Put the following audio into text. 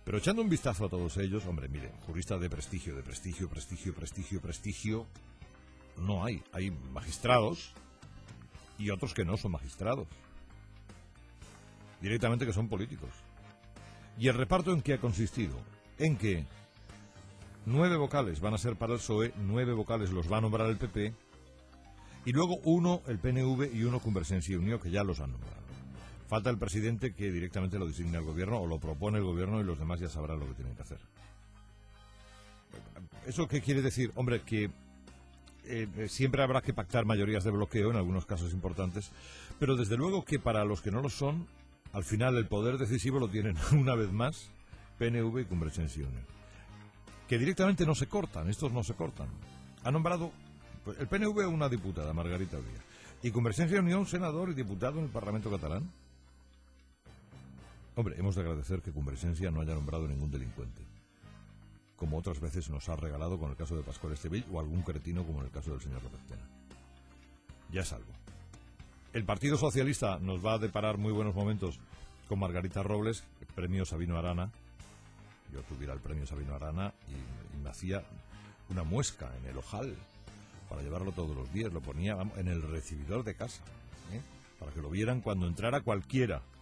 Pero echando un vistazo a todos ellos, hombre, mire, juristas de prestigio, no hay. Hay magistrados y otros que no son magistrados. Directamente que son políticos. ¿Y el reparto en qué ha consistido? En que 9 vocales van a ser para el PSOE, 9 vocales los va a nombrar el PP, y luego 1 el PNV y 1 Convergencia y Unió, que ya los han nombrado. Falta el presidente, que directamente lo designa el gobierno o lo propone el gobierno, y los demás ya sabrán lo que tienen que hacer. ¿Eso qué quiere decir? Hombre, que siempre habrá que pactar mayorías de bloqueo en algunos casos importantes, pero desde luego que para los que no lo son, al final el poder decisivo lo tienen una vez más PNV y Convergencia y Unió, que directamente no se cortan. Estos no se cortan. Ha nombrado pues, el PNV una diputada, Margarita Vía, y Convergencia y Unió un senador y diputado en el Parlamento catalán. Hombre, hemos de agradecer que Convergencia no haya nombrado ningún delincuente, como otras veces nos ha regalado con el caso de Pascual Estevell o algún cretino como en el caso del señor López Tena. Ya es algo. El Partido Socialista nos va a deparar muy buenos momentos con Margarita Robles, el premio Sabino Arana. Yo tuviera el premio Sabino Arana y me hacía una muesca en el ojal para llevarlo todos los días, lo ponía en el recibidor de casa, para que lo vieran cuando entrara cualquiera